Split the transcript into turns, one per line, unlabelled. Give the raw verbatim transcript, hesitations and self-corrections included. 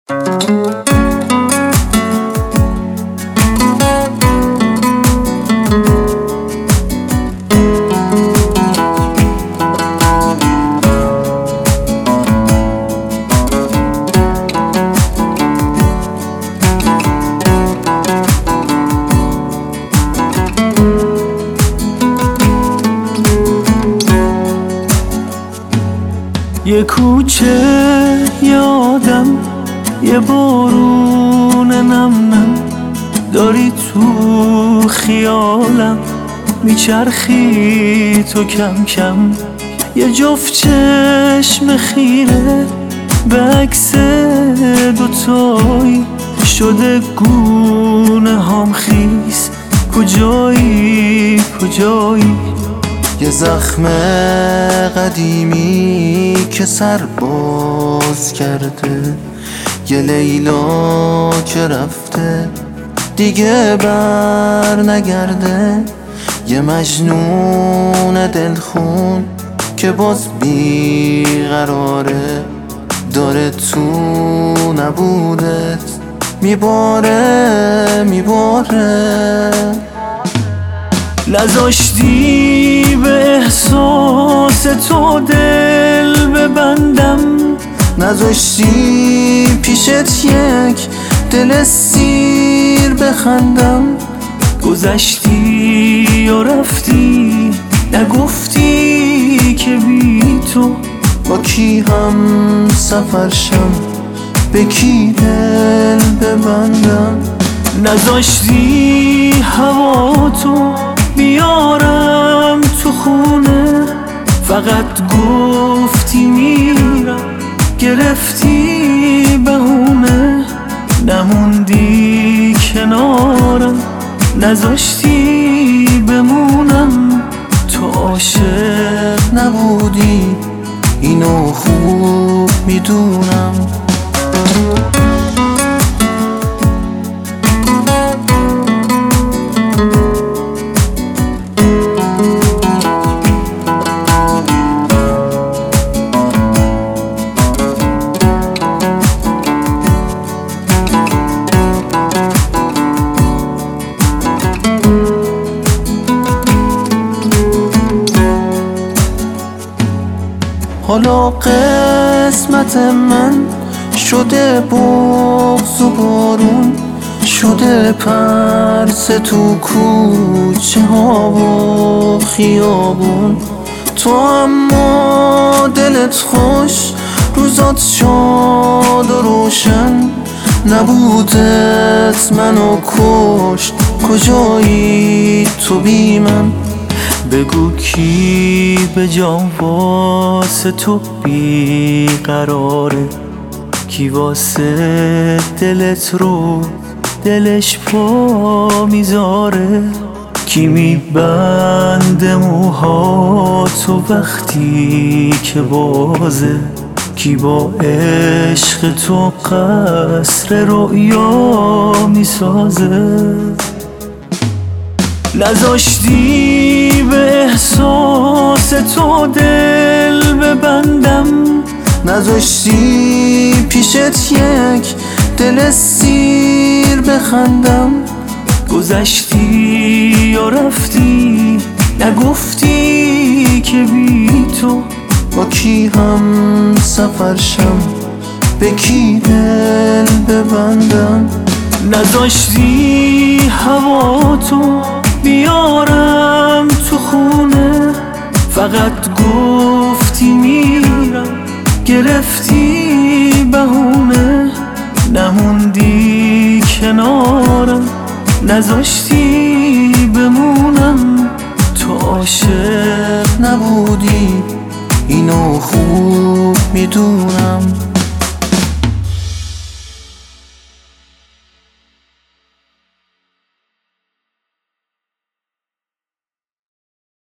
یه کوچه، یه آدم، یه بارون نم نم، داری تو خیالم میچرخی تو کم کم. یه جفت چشم خیره به عکس دوتایی، شده گونه هم خیس، کجایی کجایی.
یه زخم قدیمی که سر باز کرده، یه لیلا که رفته دیگه بر نگرده، یه مجنون دلخون که باز بیقراره، داره تو نبودت میباره میباره.
نذاشتی به احساس تو دل ببندم،
نذاشتی پیشت یک دل سیر بخندم.
گذشتی و رفتی، نگفتی که بی تو
با کی هم سفر شم، به کی دل ببندم.
نذاشتی هوا تو بیارم تو خونه، فقط گفتی میرم، گرفتی بهونه. نموندی کنارم، نذاشتی بمونم.
تو عاشق نبودی، اینو خوب میدونم. حالا قسمت من شده بغض و بارون، شده پرس تو کوچه ها و خیابون. تو اما دلت خوش، روزات شاد و روشن، نبودت منو کشت، کجایی تو بی من.
بگو کی به جان واسه تو بیقراره، کی واسه دلت رو دلش پا میذاره، کی میبنده موهاتو وقتی که بازه، کی با عشق تو قصر رؤیا میسازه. نذاشتی به احساس تو دل ببندم،
نذاشتی پیشت یک دل سیر بخندم.
گذشتی و رفتی، نگفتی که بی تو
با کی هم سفر شم، به کی دل ببندم.
نذاشتی هوا تو بیارم تو خونه، فقط گفتی میرم، گرفتی بهونه. نموندی کنارم، نذاشتی بمونم.
تو عاشق نبودی، اینو خوب میدونم.